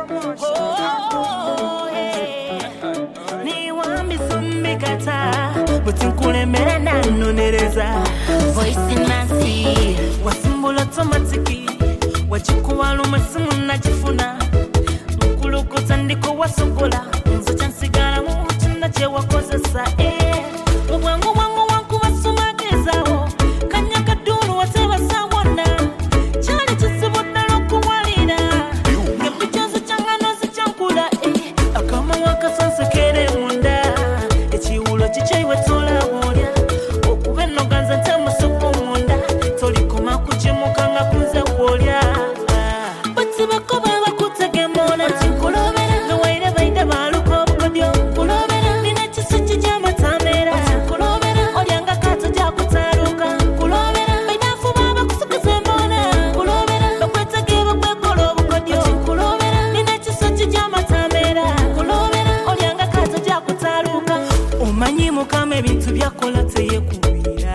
Butinkulemera nanonereza voice nansi wasimbula automatic wachikuwala masimu najifuna nkulukuta ndiko wasogola nzo chansigala mu tuna che wakozesa mwangu wangu basumagezao kanyaka duru wateba sawona chali chisibona lokuwalira ngepichazo changano zichankula akama wakasonsekere munda echiulo chichaiwe tola bolya okubeno ganza ntama sopo munda tolikoma kuchimuka nga kunze bolya bati bakoba bakutegemona chinkulobera no waire baide baluko bukodyo kulobera nina chisuchi jama tamera kulobera olyanga kato ja kutaruka kulobera baidafu baba kusukaze mbona kulobera bakwetegeba kwekolo bukodyo kulobera nina chisuchi jama tamera kulobera olyanga kato ja kutaruka omanyi mukama ebintu byakola teyekubira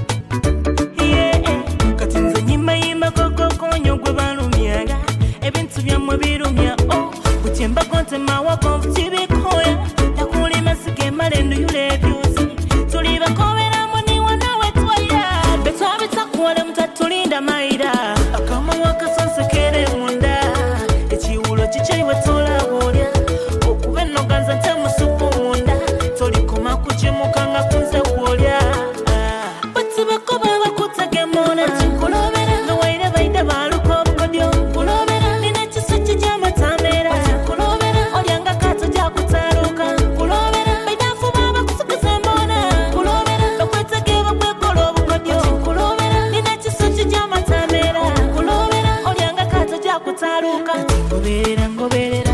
kati nze nyima kokokonyo gwe balumyaga ebintu byamwe birumya kutyemba konte mawako mutibikoya yakulima sigemale nduyule ebyuzi tuli bakoberamu niwa nawe twaya betwabitakuwale mutatulinda mayira akama wakasonsekere munda ekiwulo kikyaiwe tolabulya okuba enoganza ntemusupu munda tolikoma kukimuka nga kunze kwolya bati bakoba bakutegemona kulobera nga waire baide baluko bukodyo kulobera nina ekisuki gy'amatamera kulobera olyanga kato gyakutaruka kulobera baidafu baba kusukiza embona kulobera bakwetegeba kwekola obukodyo kulobera nina ekisuki gy'amatamera kulobera olyanga kato gyakutaruka ngoberera